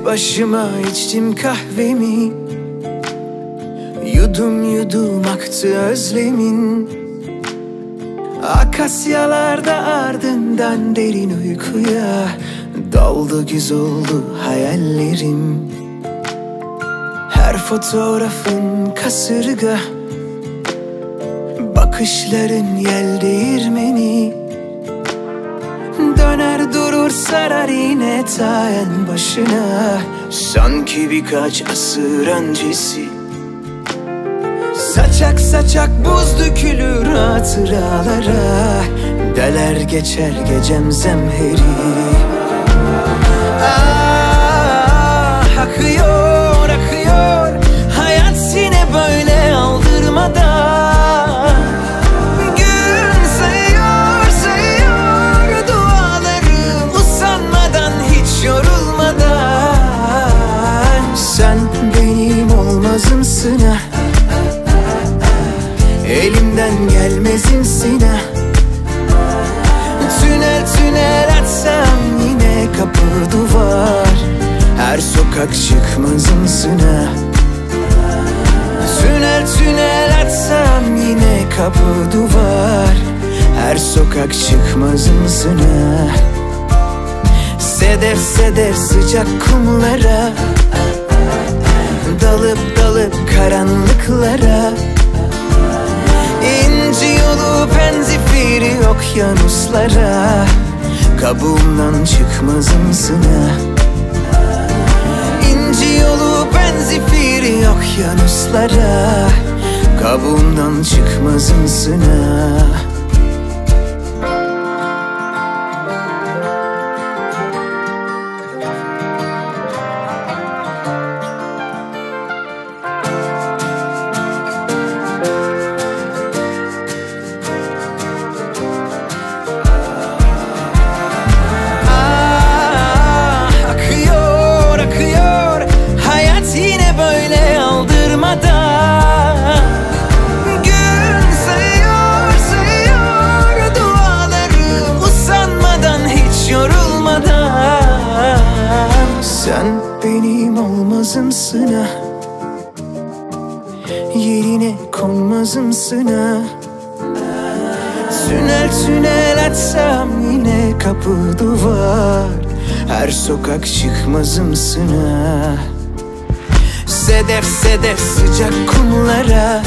başıma içtim kahvemi, yudum yudum aktı özlemin. Akasyalarda ardından derin uykuya daldı, güz oldu hayallerim. Her fotoğrafın kasırga, bakışların yel değirmeni. Döner durur sarar yine ta en başına, sanki birkaç asır öncesi. Saçak saçak buz dökülür hatıralara, deler geçer gecem zemheri. Ah, akıyor akıyor hayat yine böyle aldırmadan. Gün sayıyor sayıyor dualarım, usanmadan hiç yorulmadan. Sen benim olmazımsın ha, elimden gelmezimsin ha. Tünel tünel açsam yine kapı duvar, her sokak çıkmazımsın ha. Tünel tünel açsam yine kapı duvar, her sokak çıkmazımsın ha. Sedef sedef sıcak kumlara, dalıp dalıp karanlıklara. İnci yolu penzifiri okyanuslara, kabuğumdan çıkmazımsın ha. İnci yolu penzifiri okyanuslara, kabuğumdan çıkmazımsın ha. Sen benim olmazımsın ha, yerine konmazımsın ha. Tünel tünel açsam yine kapı duvar, her sokak çıkmazımsın ha. Sedef sedef sıcak kumlara,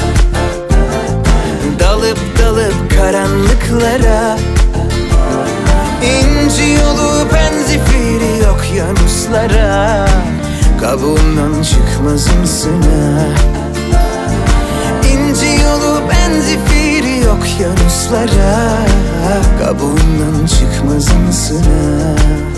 dalıp dalıp karanlıklara. İnci yolu penzifiri okyanuslara, kabuğumdan çıkmazımsın ha. İnci yolu penzifiri okyanuslara, kabuğumdan çıkmazımsın ha.